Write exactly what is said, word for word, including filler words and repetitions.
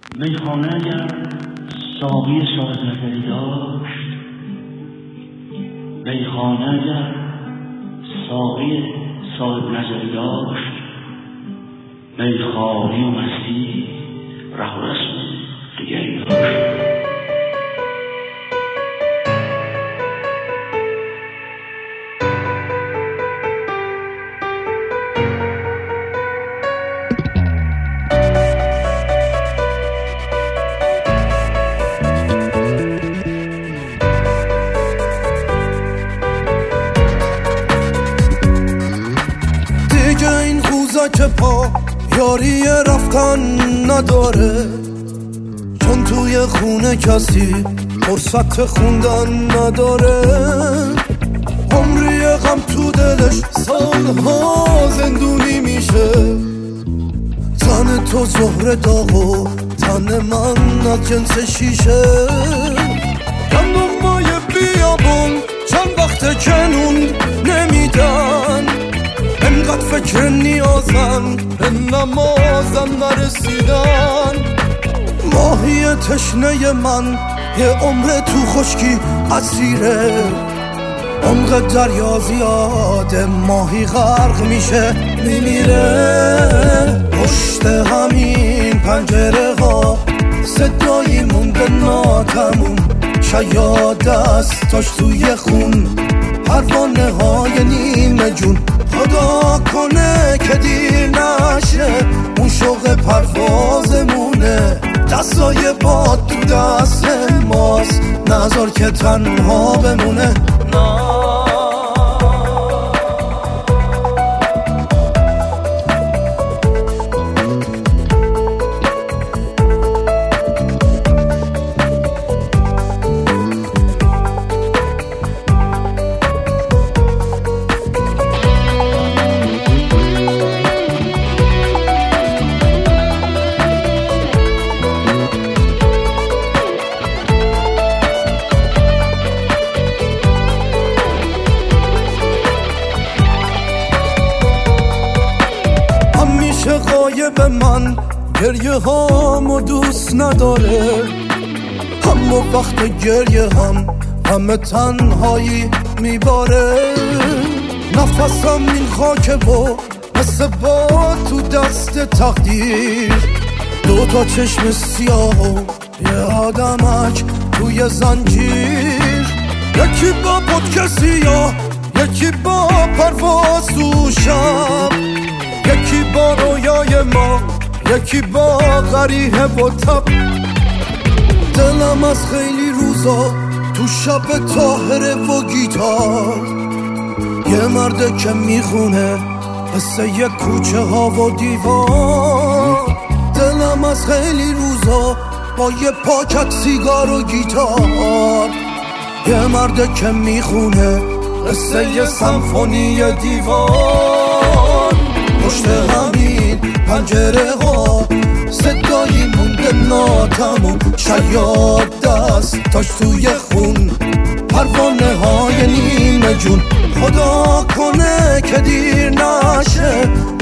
میخانه اگر ساقی صاحب نظری داشت، میخانه اگر ساقی صاحب نظری داشت، میخواری و مستی ره و رسم دیگری داشت. که پا یاری رفتن نداره، چون توی خونه کسی فرصت خوندن نداره. عمری غم تو دلش سالها زندونی میشه، تن تو زهر داغ و تن من از جنس شیشه. گندم مای بیابون چند وقت کنون نمیدن، انقدر فکر نیازم به نمازم نرسیدن. ماهی تشنه من یه عمر تو خشکی اسیره، عمق دریا زیاده ماهی غرق میشه میمیره. پشت همین پنجره ها صدایی مونده ناتموم، شاید دستاش توی خون پروانه های نیمه جون. خدا کنه که دیر نشه اون شوق پروازمونه، دستای باد تو دست ماست نذار که تنها بمونه. غایب من گریه هامو دوست نداره، اما وقت گریه هم همه تنهایی میباره. نفسم این خاکه و مثل باد تو دست تقدیر، دو تا چشم سیاه و یه آدمک توی زنجیر. یکی با پودکسی یا یکی با پرواز تو شب، یکی با رویای ما یکی با غریحه و تب. دلم از خیلی روزا تو شب طاهره و گیتار، یه مرده که میخونه قصه یه کوچه ها و دیوار. دلم از خیلی روزا با یه پاکت سیگار و گیتار، یه مرده که میخونه قصه یه سمفونی دیوار. پشت همین پنجره ها صدایی مونده ناتموم، شاید دستاش توی خون پروانه های نیمه جون. خدا کنه که دیر نشه